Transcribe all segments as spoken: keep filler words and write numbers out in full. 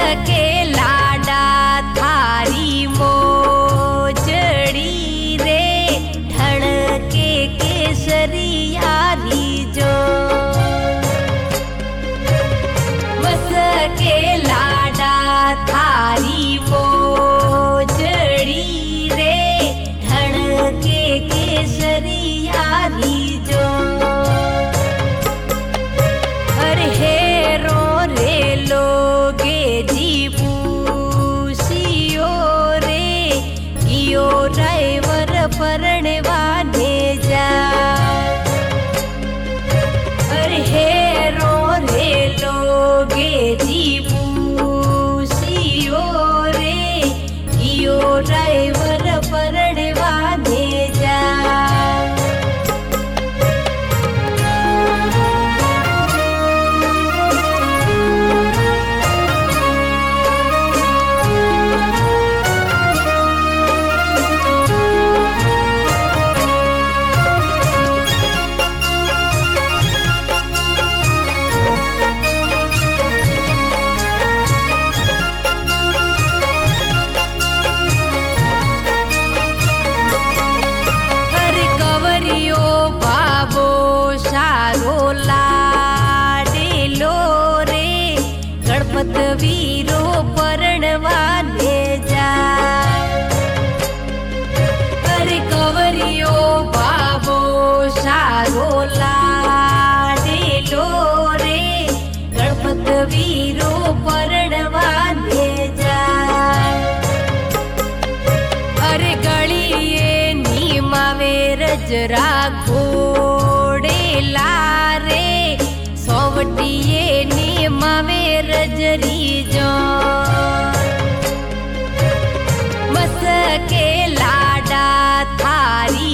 के लाडा थारी मोजड़ी रे ढड़के केसरिया जो बस के लाडा थारी मोजड़ी रे ढड़के केसरिया जो अरे हेरो रे लोगे जी पूसियो रे कियो ड्राइवर परणवाने जा अरे हेरो रे लोगे जी पूसियो रे कियो ड्राइवर परणवाने जा गणपत वीरो परणवाने जा अरे कवरियो बाबो सारो लाडेलो रे गणपत वीरो परणवाने जा अरे गलिए नीमावे रजरा घोड़े लारे सोवटिए नीमावे रजरी जो बस के लाडा थारी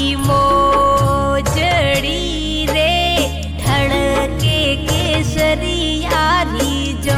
मोजड़ी रे ढड़के केसरिया जो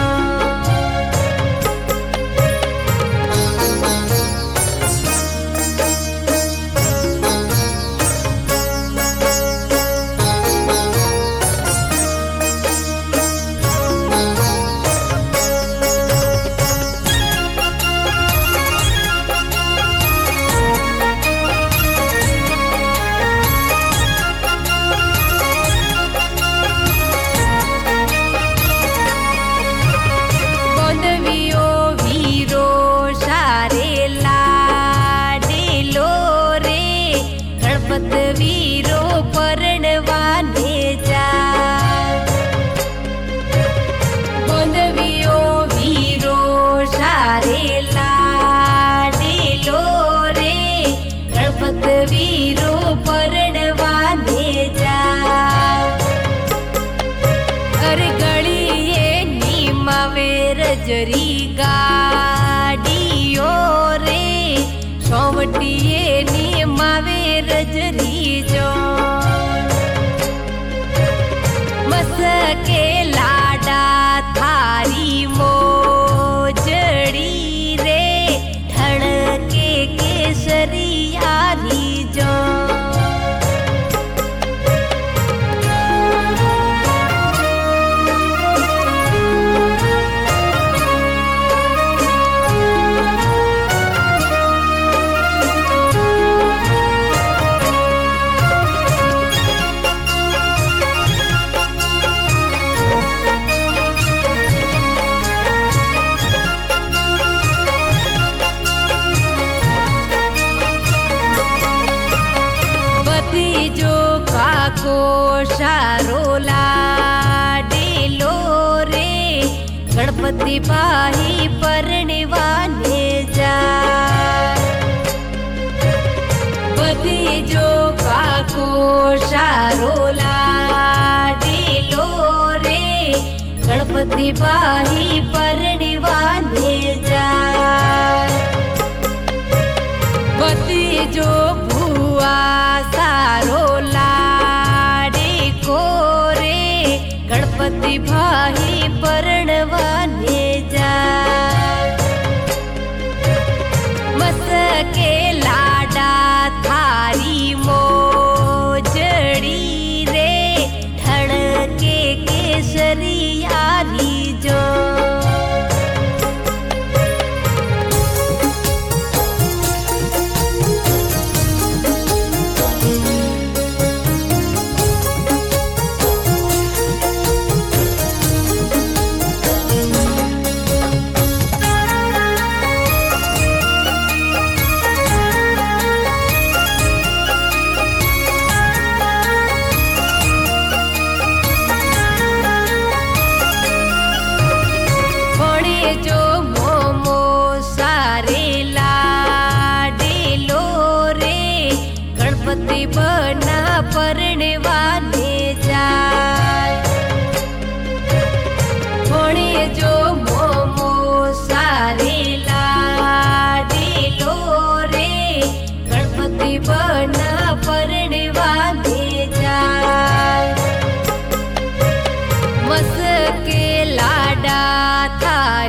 गणपत वीरो परणवाने जा गोंदवियो वीरो सारे लाडेलो रे गणपत वीरो परणवाने जा अरे गलिए नीमावे रजरी गाड़ियो रे सोवटिए नीमावे रजरी जो बस के लाडा थारी मोजड़ी रे ढड़के केसरिया जो को सारो लाडेलो रे गणपति पाही परणवाने जा बदी जो काको सारो लाडेलो रे गणपति पाही परणवाने जा बदी जो भुआ सारो गणपति भाई परणवाने जा बस के लाडा थारी मोजड़ी रे ढड़के केसरिया जो थारी